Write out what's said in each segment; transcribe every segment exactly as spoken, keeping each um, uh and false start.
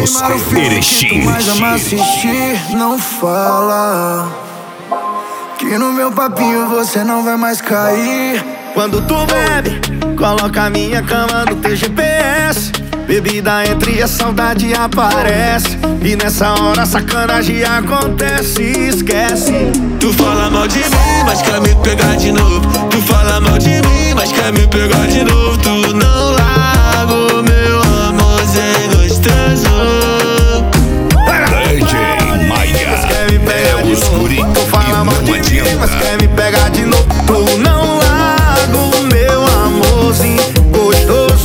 Carlos Erechim. Mas ama assistir, não fala que no meu papinho você não vai mais cair. Quando tu bebe, coloca a minha cama no teu G P S. Bebida entra e a saudade aparece. E nessa hora a sacanagem acontece, esquece. Tu fala mal de mim, mas quer me pegar de novo. Tu fala mal de mim, mas quer me pegar de novo. Tu não larga o meu amorzinho gostoso. D J Maia Quer me pegar é de os novo. guri Tu fala mal e de não mim, mas adianta. quer me pegar de novo. Tu não larga o meu amorzinho gostoso.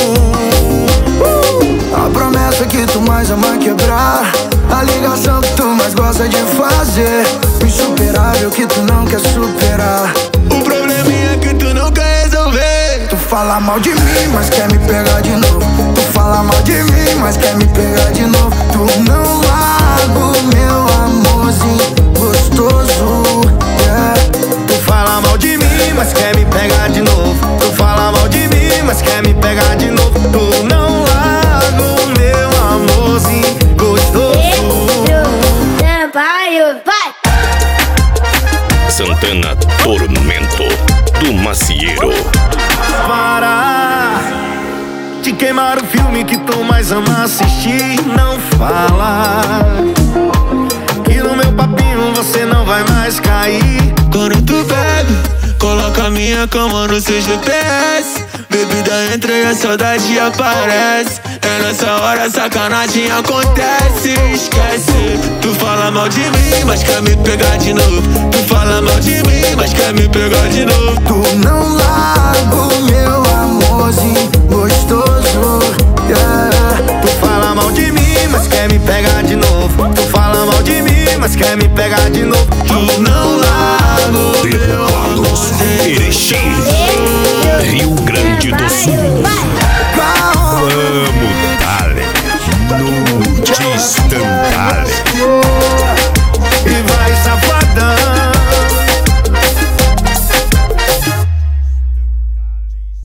A promessa que tu mais ama quebrar, a ligação que tu mais gosta de fazer, o insuperável que tu não quer superar. O probleminha que tu não quer resolver. Tu fala mal de mim, mas quer me pegar de novo. Tu fala mal de mim, mas quer me pegar de novo. Tu não larga o meu amorzinho gostoso, yeah. Tu fala mal de mim, mas quer me pegar de novo. Tu fala mal de mim, mas quer me pegar de novo. Tu não larga o meu amorzinho gostoso. Vai! Santana Tormento do Macieiro. Para de queimar o filme que tu mais ama assistir. Não fala que no meu papinho você não vai mais cair. Quando tu bebe, coloca a minha cama no seu G P S. Bebida entra e a saudade aparece. É nessa hora a sacanagem acontece, esquece. Tu fala mal de mim, mas quer me pegar de novo. Tu fala mal de mim, mas quer me pegar de novo. Tu não larga o meu amorzinho gostoso, yeah. Tu fala mal de mim, mas quer me pegar de novo. Tu fala mal de mim, mas quer me pegar de novo. Tu não larga o meu Carlos amorzinho. Erechim, Rio Grande do Sul. Vamos, dale, no distantale.